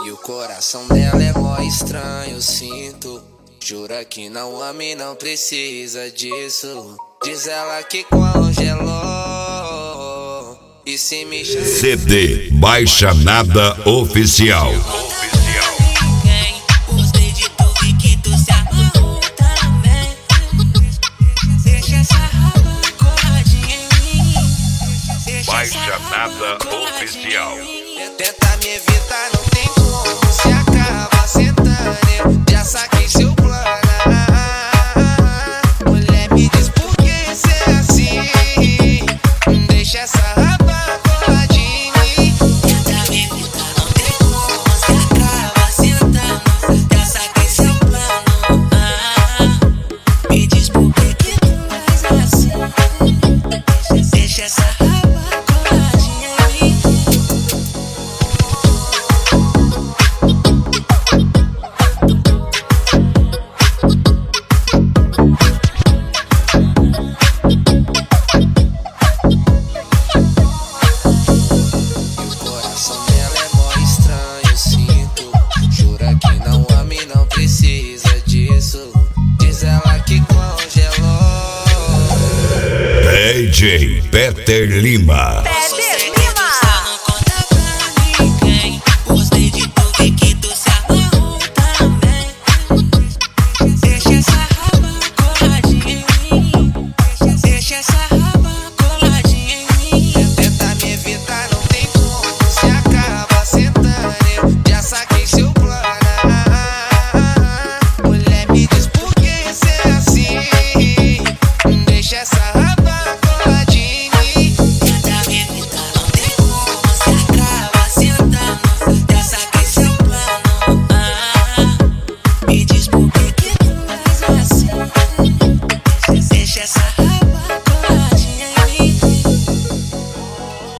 E o coração dela é mó estranho, sinto. Jura que não ama e não precisa disso. Diz ela que congelou. E se me chama CD Baixa Nada Oficial. Os vídeos tu vi que tu se amarrou também. Deixa essa raba coladinha em mim. Baixa Nada Oficial. tenta me evitar, não tem como. Se acaba sentando, já saquei seu plano. Mulher, me diz por que ser assim. Deixa essa raba coladinha em mim. Tenta me evitar, não tem como. Se acaba sentando, já saquei seu plano. Me diz por que tu faz assim. Deixa essa raba coladinha em mim. DJ Peter Lima.